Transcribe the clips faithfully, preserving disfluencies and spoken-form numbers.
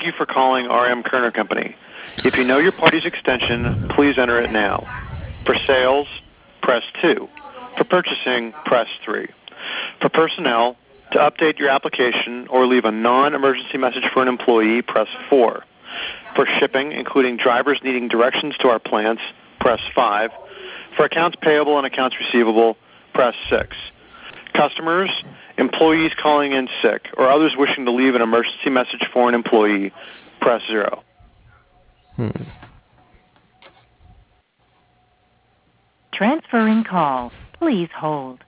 you for calling R M Kerner Company. If you know your party's extension, please enter it now. For sales, press two. For purchasing, press three. For personnel, to update your application or leave a non-emergency message for an employee, press four. For shipping, including drivers needing directions to our plants, press five. For accounts payable and accounts receivable, press six. Customers, employees calling in sick, or others wishing to leave an emergency message for an employee, press zero. Hmm. Transferring call. Please hold.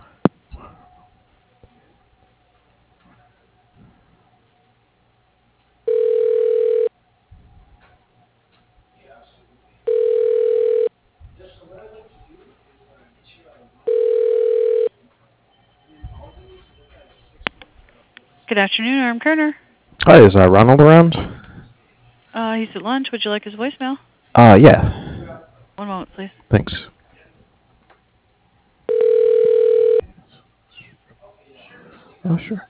Good afternoon, R M Kerner. Hi, is uh, Ronald around? Uh, he's at lunch. Would you like his voicemail? Uh, yeah. One moment, please. Thanks. Oh, sure.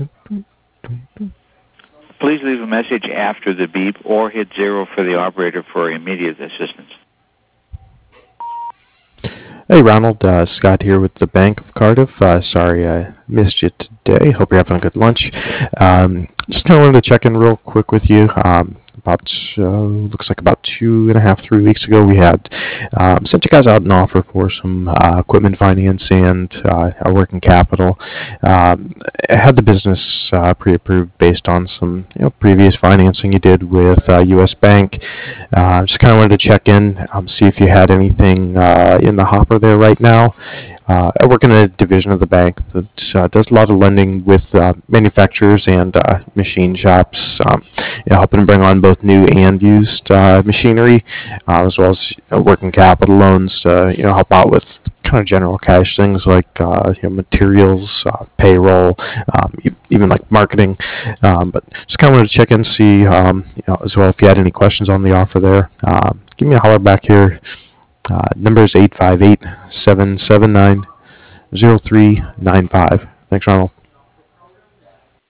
Please leave a message after the beep or hit zero for the operator for immediate assistance. Hey, Ronald. Uh, Scott here with the Bank of Cardiff. Uh, sorry I missed you today. Hope you're having a good lunch. Um, just kind of wanted to check in real quick with you. Um, about, uh, looks like about two and a half, three weeks ago, we had um, sent you guys out an offer for some uh, equipment finance and uh, our working capital. Um, I had the business uh, pre-approved based on some you know, previous financing you did with uh, U S Bank. Uh, just kind of wanted to check in, um, see if you had anything uh, in the hopper there right now. Uh, I work in a division of the bank that uh, does a lot of lending with uh, manufacturers and uh, machine shops, um, you know, helping to bring on both new and used uh, machinery, uh, as well as you know, working capital loans to you know help out with kind of general cash things like uh, you know, materials, uh, payroll, um, even like marketing. Um, but just kind of wanted to check in, see um, you know, as well if you had any questions on the offer there. Um, give me a holler back here. Uh, number is eight five eight, seven seven nine, zero three nine five. Thanks, Ronald.